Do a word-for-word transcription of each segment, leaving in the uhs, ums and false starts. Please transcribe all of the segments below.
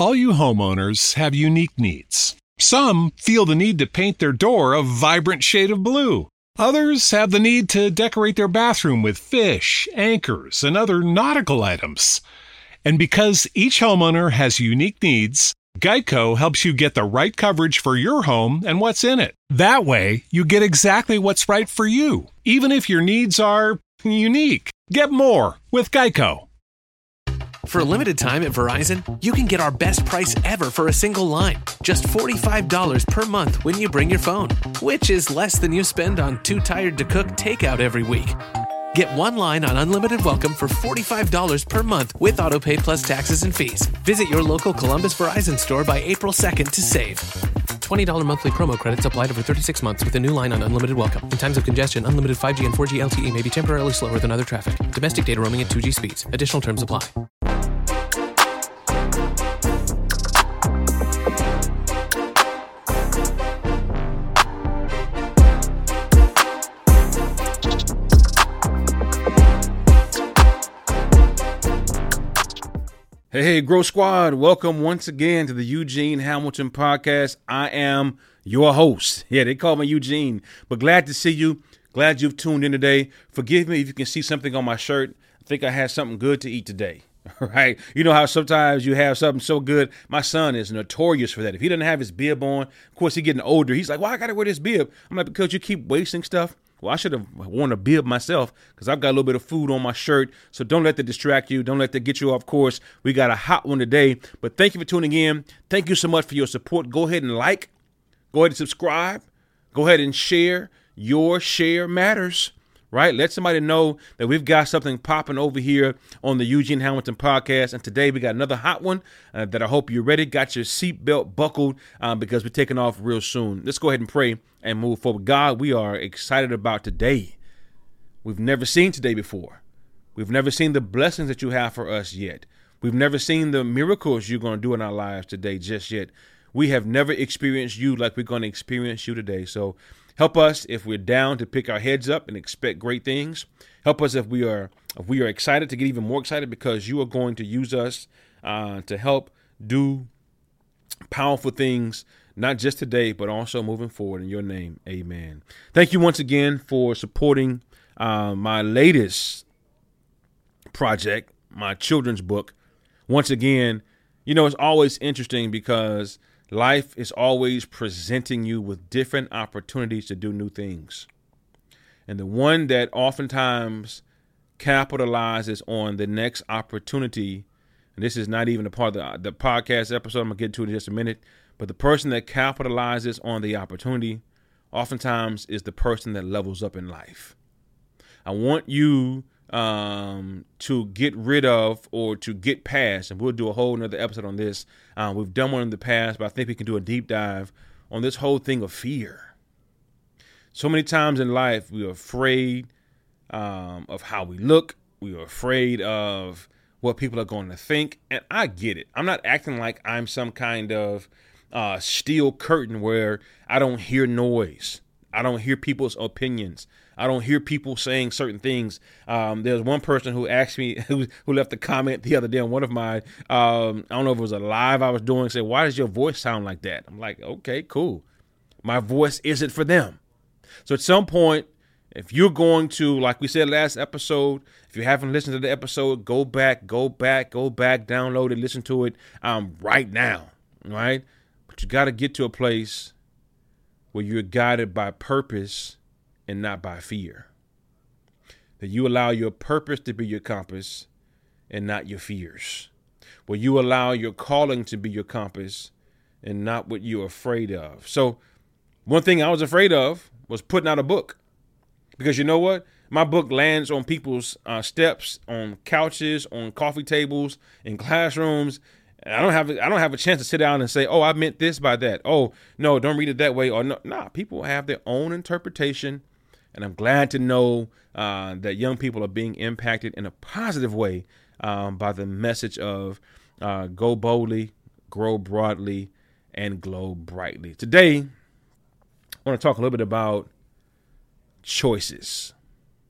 All you homeowners have unique needs. Some feel the need to paint their door a vibrant shade of blue. Others have the need to decorate their bathroom with fish, anchors, and other nautical items. And because each homeowner has unique needs, Geico helps you get the right coverage for your home and what's in it. That way, you get exactly what's right for you, even if your needs are unique. Get more with Geico. For a limited time at Verizon, you can get our best price ever for a single line. Just forty-five dollars per month when you bring your phone, which is less than you spend on Too Tired to Cook takeout every week. Get one line on Unlimited Welcome for forty-five dollars per month with AutoPay plus taxes and fees. Visit your local Columbus Verizon store by April second to save. twenty dollars monthly promo credits applied over thirty-six months with a new line on Unlimited Welcome. In times of congestion, unlimited five G and four G L T E may be temporarily slower than other traffic. Domestic data roaming at two G speeds. Additional terms apply. Hey, hey, Grow Squad. Welcome once again to the Eugene Hamilton Podcast. I am your host. Yeah, they call me Eugene, but glad to see you. Glad you've tuned in today. Forgive me if you can see something on my shirt. I think I had something good to eat today. Right? You know how sometimes you have something so good. My son is notorious for that. If he doesn't have his bib on, of course, he's getting older. He's like, why I got to wear this bib? I'm like, because you keep wasting stuff. Well, I should have worn a bib myself because I've got a little bit of food on my shirt. So don't let that distract you. Don't let that get you off course. We got a hot one today. But thank you for tuning in. Thank you so much for your support. Go ahead and like. Go ahead and subscribe. Go ahead and share. Your share matters, right? Let somebody know that we've got something popping over here on the Eugene Hamilton Podcast. And today we got another hot one uh, that I hope you're ready. Got your seatbelt buckled um, because we're taking off real soon. Let's go ahead and pray and move forward. God, we are excited about today. We've never seen today before. We've never seen the blessings that you have for us yet. We've never seen the miracles you're going to do in our lives today just yet. We have never experienced you like we're going to experience you today. So help us if we're down to pick our heads up and expect great things. Help us if we are if we are excited to get even more excited because you are going to use us uh, to help do powerful things, not just today, but also moving forward. In your name, amen. Thank you once again for supporting uh, my latest project, my children's book. Once again, you know, it's always interesting because life is always presenting you with different opportunities to do new things. And the one that oftentimes capitalizes on the next opportunity, and this is not even a part of the, the podcast episode, I'm going to get to it in just a minute, but the person that capitalizes on the opportunity oftentimes is the person that levels up in life. I want you um, to get rid of or to get past, and we'll do a whole nother episode on this. Uh, we've done one in the past, but I think we can do a deep dive on this whole thing of fear. So many times in life, we are afraid um, of how we look. We are afraid of what people are going to think. And I get it. I'm not acting like I'm some kind of uh, steel curtain where I don't hear noise. I don't hear people's opinions. I don't hear people saying certain things. Um, there's one person who asked me, who, who left a comment the other day on one of my, um, I don't know if it was a live I was doing, said, why does your voice sound like that? I'm like, okay, cool. My voice isn't for them. So at some point, if you're going to, like we said last episode, if you haven't listened to the episode, go back, go back, go back, download it, listen to it um, right now, right? But you got to get to a place where you're guided by purpose and not by fear. That you allow your purpose to be your compass and not your fears. Where you allow your calling to be your compass and not what you're afraid of. So one thing I was afraid of was putting out a book. Because you know what? My book lands on people's uh, steps, on couches, on coffee tables, in classrooms. And I don't have I don't have a chance to sit down and say, oh, I meant this by that. Oh, no, don't read it that way. Or no, nah, people have their own interpretation. And I'm glad to know uh, that young people are being impacted in a positive way um, by the message of uh, go boldly, grow broadly, and glow brightly. Today, I want to talk a little bit about choices.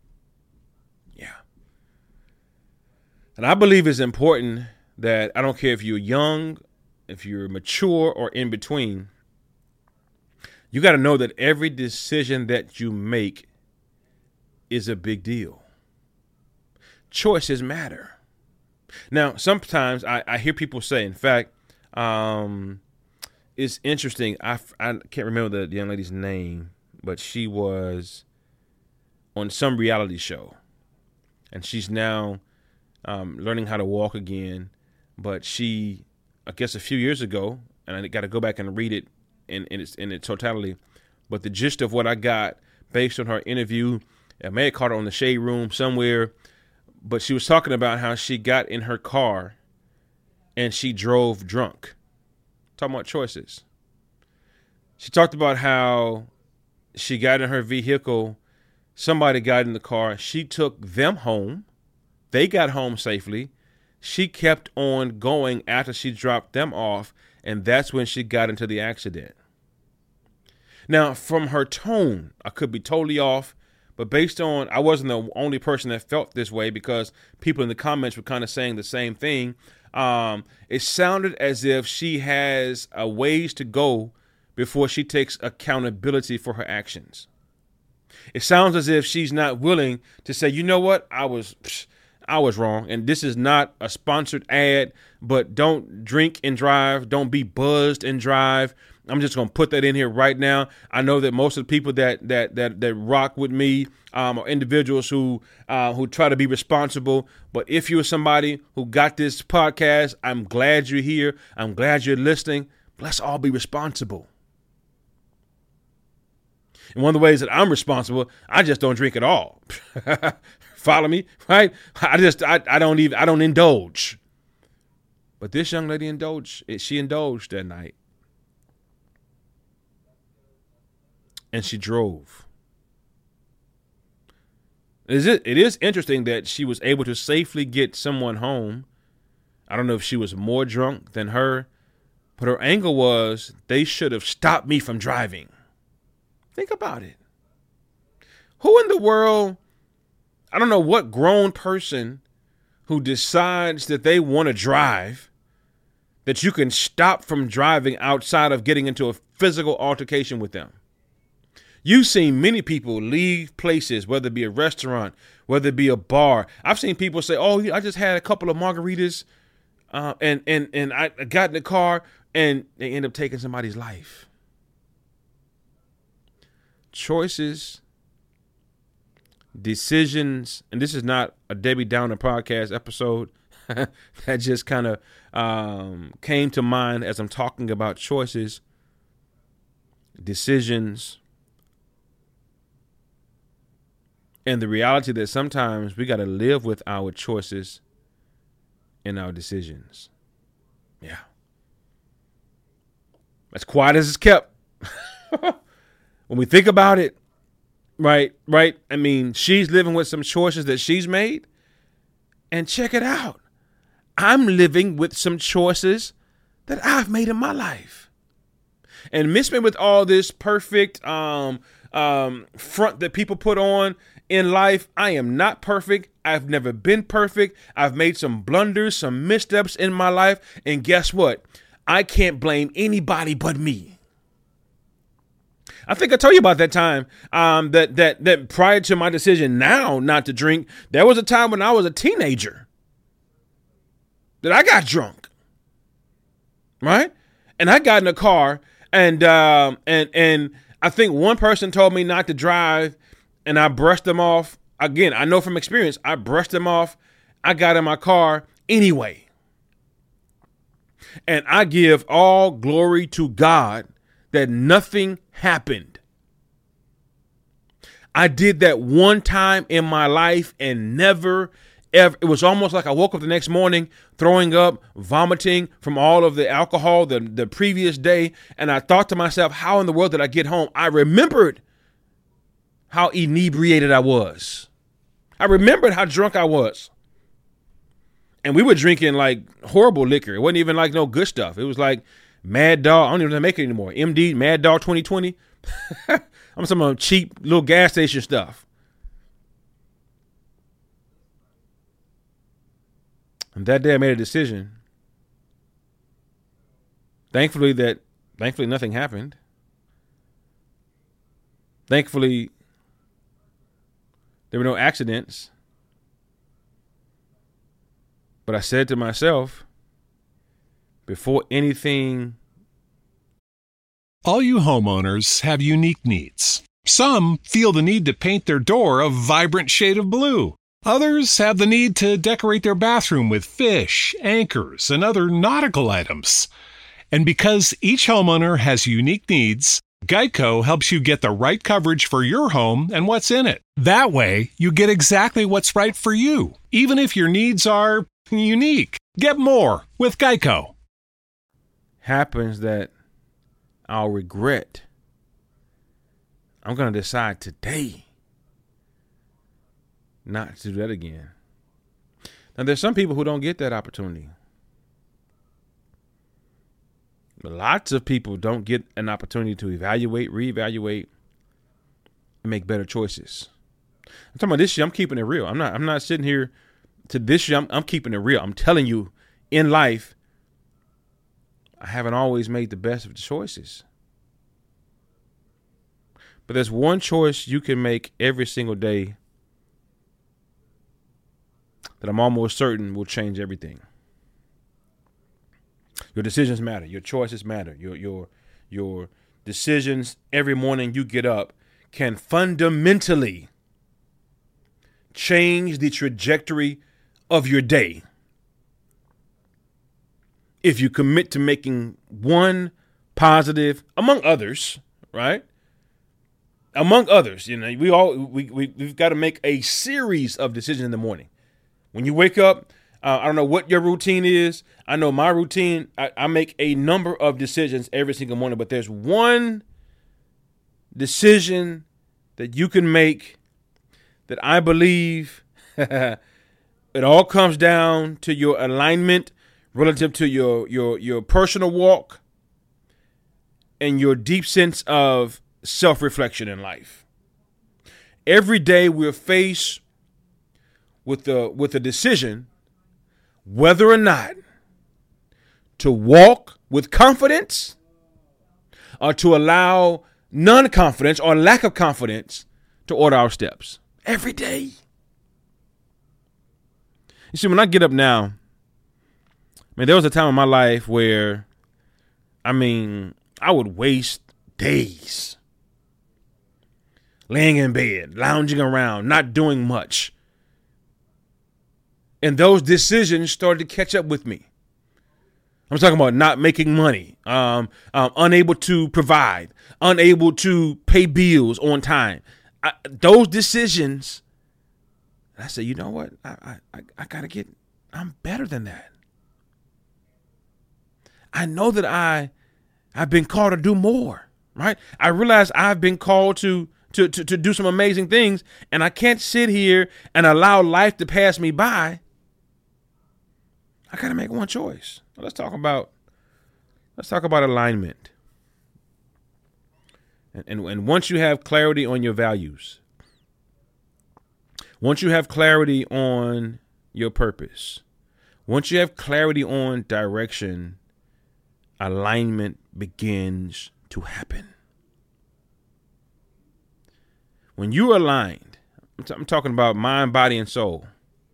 Yeah. And I believe it's important that I don't care if you're young, if you're mature or in between, you got to know that every decision that you make is a big deal. Choices matter. Now, sometimes I, I hear people say, in fact, um, it's interesting. I, I can't remember the young lady's name, but she was on some reality show, and she's now um, learning how to walk again. But she, I guess, a few years ago, and I got to go back and read it in, in its in its totality. But the gist of what I got based on her interview, I may have caught her on the Shade Room somewhere, but she was talking about how she got in her car and she drove drunk. Talking about choices. She talked about how she got in her vehicle. Somebody got in the car. She took them home. They got home safely. She kept on going after she dropped them off, and that's when she got into the accident. Now, from her tone, I could be totally off, but based on, I wasn't the only person that felt this way because people in the comments were kind of saying the same thing. Um, it sounded as if she has a ways to go before she takes accountability for her actions. It sounds as if she's not willing to say, you know what, I was, I was wrong. And this is not a sponsored ad, but don't drink and drive. Don't be buzzed and drive. I'm just going to put that in here right now. I know that most of the people that that that that rock with me um, are individuals who uh, who try to be responsible. But if you're somebody who got this podcast, I'm glad you're here. I'm glad you're listening. Let's all be responsible. And one of the ways that I'm responsible, I just don't drink at all. Follow me, right? I just I, I don't even I don't indulge. But this young lady indulged. She indulged that night. And she drove. Is it? It is interesting that she was able to safely get someone home. I don't know if she was more drunk than her, but her angle was they should have stopped me from driving. Think about it. Who in the world, I don't know what grown person who decides that they want to drive, that you can stop from driving outside of getting into a physical altercation with them. You've seen many people leave places, whether it be a restaurant, whether it be a bar. I've seen people say, oh, I just had a couple of margaritas uh, and, and, and I got in the car and they end up taking somebody's life. Choices, decisions, and this is not a Debbie Downer podcast episode that just kind of um, came to mind as I'm talking about choices, decisions, and the reality that sometimes we got to live with our choices and our decisions. Yeah. As quiet as it's kept. When we think about it, right, right? I mean, she's living with some choices that she's made. And check it out. I'm living with some choices that I've made in my life. And miss me with all this perfect um, um, front that people put on in life. I am not perfect. I've never been perfect. I've made some blunders, some missteps in my life. And guess what? I can't blame anybody but me. I think I told you about that time um, that that that prior to my decision now not to drink, there was a time when I was a teenager that I got drunk, right? And I got in a car and um, and and I think one person told me not to drive, and I brushed them off. Again, I know from experience, I brushed them off. I got in my car anyway, and I give all glory to God that nothing happened. I did that one time in my life and never, ever. It was almost like I woke up the next morning throwing up, vomiting from all of the alcohol the, the previous day. And I thought to myself, how in the world did I get home? I remembered how inebriated I was. I remembered how drunk I was. And we were drinking like horrible liquor. It wasn't even like no good stuff. It was like Mad Dog. I don't even know how to make it anymore. M D, Mad Dog twenty twenty. I'm some of cheap little gas station stuff. And that day I made a decision. Thankfully that, thankfully nothing happened. Thankfully, there were no accidents. But I said to myself, before anything. All you homeowners have unique needs. Some feel the need to paint their door a vibrant shade of blue. Others have the need to decorate their bathroom with fish, anchors, and other nautical items. And because each homeowner has unique needs, Geico helps you get the right coverage for your home and what's in it. That way, you get exactly what's right for you, even if your needs are unique. Get more with Geico. Happens that I'll regret. I'm going to decide today not to do that again. Now, there's some people who don't get that opportunity. Lots of people don't get an opportunity to evaluate, reevaluate, and make better choices. I'm talking about this year. I'm keeping it real. I'm not. I'm not sitting here to this year. I'm, I'm keeping it real. I'm telling you, in life, I haven't always made the best of the choices. But there's one choice you can make every single day that I'm almost certain will change everything. Your decisions matter. Your choices matter. Your your your decisions every morning you get up can fundamentally change the trajectory of your day. If you commit to making one positive, among others, right? Among others, you know, we all we, we we've got to make a series of decisions in the morning. When you wake up, uh, I don't know what your routine is. I know my routine. I, I make a number of decisions every single morning, but there's one decision that you can make that I believe it all comes down to your alignment relative to your your your personal walk and your deep sense of self-reflection in life. Every day we're faced with the with a decision whether or not to walk with confidence or to allow non-confidence or lack of confidence to order our steps. Every day. You see, when I get up now, I mean, there was a time in my life where, I mean, I would waste days laying in bed, lounging around, not doing much. And those decisions started to catch up with me. I'm talking about not making money, um, um, unable to provide, unable to pay bills on time. I, those decisions, I said, you know what? I, I, I got to get, I'm better than that. I know that I, I've been called to do more, right? I realize I've been called to, to, to, to do some amazing things, and I can't sit here and allow life to pass me by. I got to make one choice. Let's talk about, let's talk about alignment. And, and, and once you have clarity on your values, once you have clarity on your purpose, once you have clarity on direction, alignment begins to happen. When you're aligned, I'm, t- I'm talking about mind, body, and soul,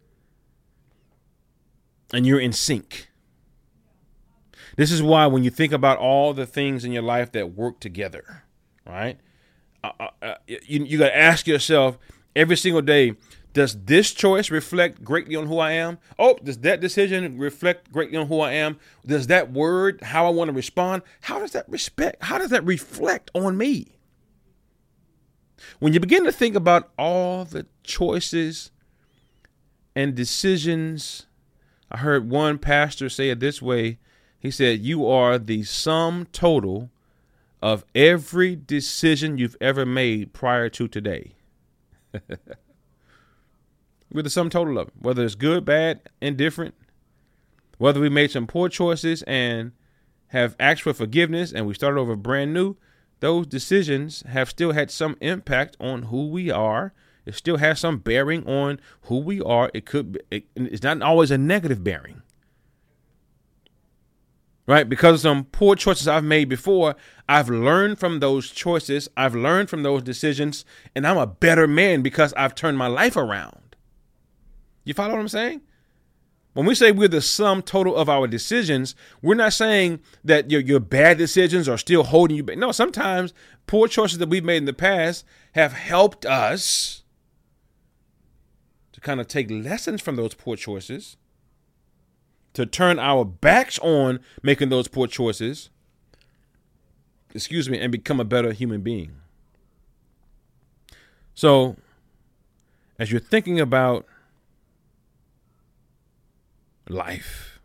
and you're in sync. This is why when you think about all the things in your life that work together, right? Uh, uh, you you got to ask yourself every single day, does this choice reflect greatly on who I am? Oh, does that decision reflect greatly on who I am? Does that word, how I want to respond, how does that respect, how does that reflect on me? When you begin to think about all the choices and decisions, I heard one pastor say it this way. He said, you are the sum total of every decision you've ever made prior to today. We're the sum total of it, whether it's good, bad, indifferent, whether we made some poor choices and have asked for forgiveness and we started over brand new. Those decisions have still had some impact on who we are. It still has some bearing on who we are. It could be, it, it's not always a negative bearing. right? Because of some poor choices I've made before, I've learned from those choices. I've learned from those decisions, and I'm a better man because I've turned my life around. You follow what I'm saying? When we say we're the sum total of our decisions, we're not saying that your, your bad decisions are still holding you back. No, sometimes poor choices that we've made in the past have helped us to kind of take lessons from those poor choices, to turn our backs on making those poor choices, excuse me, and become a better human being. So, as you're thinking about life,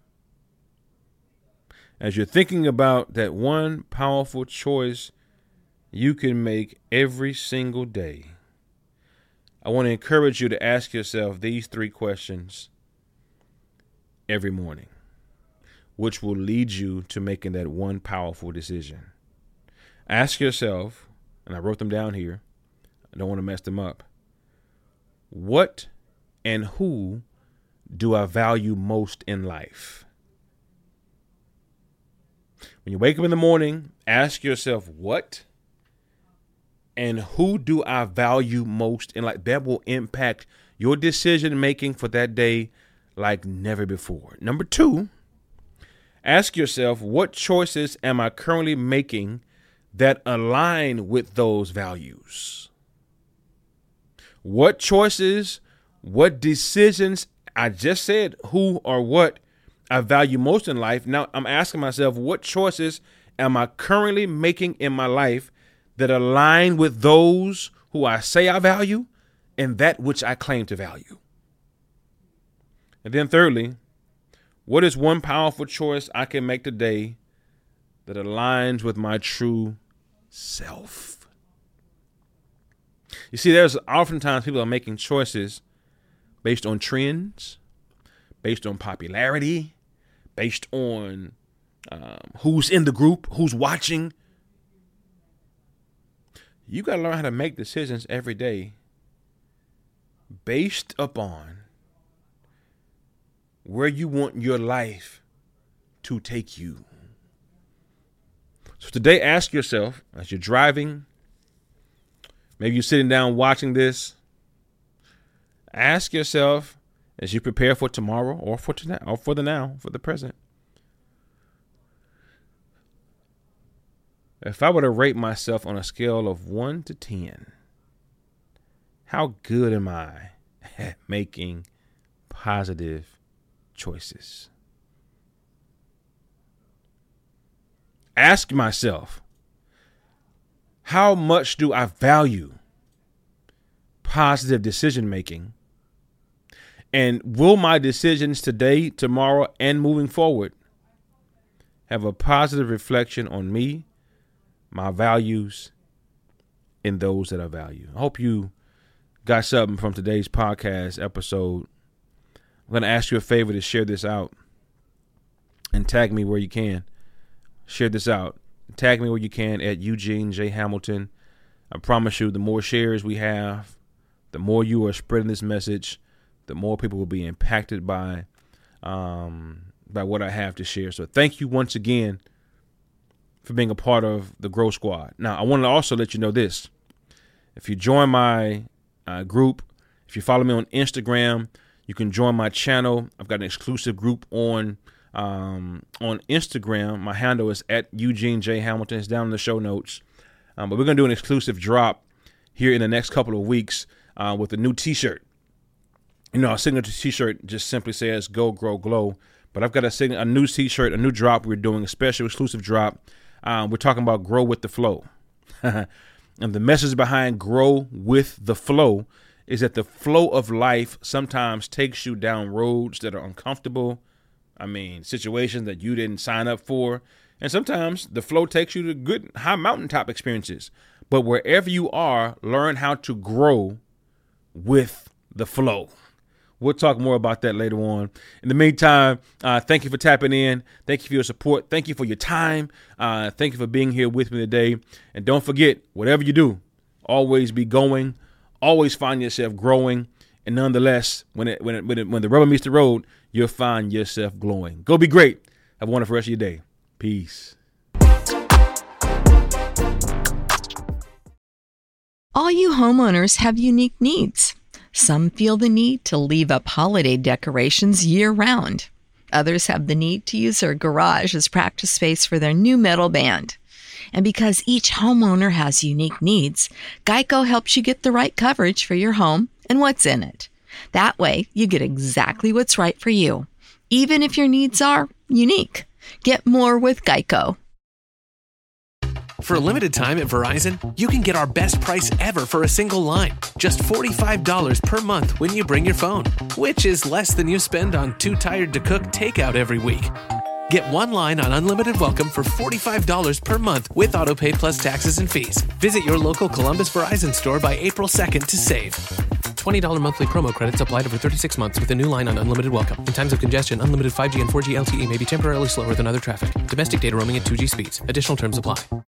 as you're thinking about that one powerful choice you can make every single day, I want to encourage you to ask yourself these three questions every morning, which will lead you to making that one powerful decision. Ask yourself, and I wrote them down here, I don't want to mess them up. What and who do I value most in life? When you wake up in the morning, ask yourself, what and who do I value most in life? That will impact your decision making for that day like never before. Number two, ask yourself, what choices am I currently making that align with those values? What choices, what decisions, I just said who or what I value most in life. Now I'm asking myself, what choices am I currently making in my life that align with those who I say I value and that which I claim to value? And then thirdly, what is one powerful choice I can make today that aligns with my true self? You see, there's oftentimes people are making choices based on trends, based on popularity, based on um, who's in the group, who's watching. You got to learn how to make decisions every day based upon where you want your life to take you. So today, ask yourself, as you're driving, maybe you're sitting down watching this, ask yourself as you prepare for tomorrow or for tonight or for the now, for the present. If I were to rate myself on a scale of one to ten, how good am I at making positive choices? Ask myself, how much do I value positive decision making? And will my decisions today, tomorrow, and moving forward have a positive reflection on me, my values, and those that I value? I hope you got something from today's podcast episode. I'm going to ask you a favor to share this out and tag me where you can. Share this out. Tag me where you can at Eugene J. Hamilton. I promise you, the more shares we have, the more you are spreading this message, the more people will be impacted by um, by what I have to share. So thank you once again for being a part of the Grow Squad. Now, I want to also let you know this. If you join my uh, group, if you follow me on Instagram, you can join my channel. I've got an exclusive group on um, on Instagram. My handle is at Eugene J. Hamilton. It's down in the show notes. Um, but we're going to do an exclusive drop here in the next couple of weeks uh, with a new T-shirt. You know, our signature T-shirt just simply says "Go, Grow, Glow." But I've got a, sign- a new T-shirt, a new drop. We're doing a special exclusive drop. Um, we're talking about grow with the flow. And the message behind grow with the flow is that the flow of life sometimes takes you down roads that are uncomfortable. I mean, situations that you didn't sign up for. And sometimes the flow takes you to good high mountaintop experiences. But wherever you are, learn how to grow with the flow. We'll talk more about that later on. In the meantime, uh, thank you for tapping in. Thank you for your support. Thank you for your time. Uh, thank you for being here with me today. And don't forget, whatever you do, always be going. Always find yourself growing. And nonetheless, when it, when it, when, it, when the rubber meets the road, you'll find yourself glowing. Go be great. Have a wonderful rest of your day. Peace. All you homeowners have unique needs. Some feel the need to leave up holiday decorations year-round. Others have the need to use their garage as practice space for their new metal band. And because each homeowner has unique needs, Geico helps you get the right coverage for your home and what's in it. That way, you get exactly what's right for you, even if your needs are unique. Get more with Geico. For a limited time at Verizon, you can get our best price ever for a single line. Just forty-five dollars per month when you bring your phone, which is less than you spend on Too Tired to Cook takeout every week. Get one line on Unlimited Welcome for forty-five dollars per month with AutoPay plus taxes and fees. Visit your local Columbus Verizon store by April second to save. twenty dollars monthly promo credits applied over thirty-six months with a new line on Unlimited Welcome. In times of congestion, unlimited five G and four G L T E may be temporarily slower than other traffic. Domestic data roaming at two G speeds. Additional terms apply.